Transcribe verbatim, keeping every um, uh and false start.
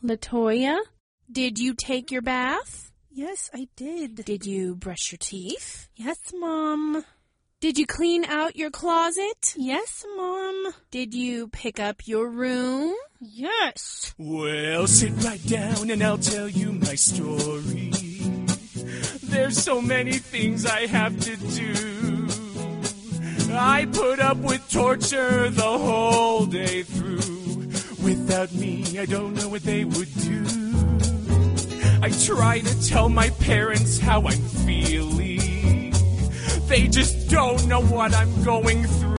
Latoya, did you take your bath? Yes, I did. Did you brush your teeth? Yes, Mom. Did you clean out your closet? Yes, Mom. Did you pick up your room? Yes. Well, sit right down and I'll tell you my story. There's so many things I have to do. I put up with torture the whole day through. Without me, I don't know what they would do. I try to tell my parents how I'm feeling. They just don't know what I'm going through.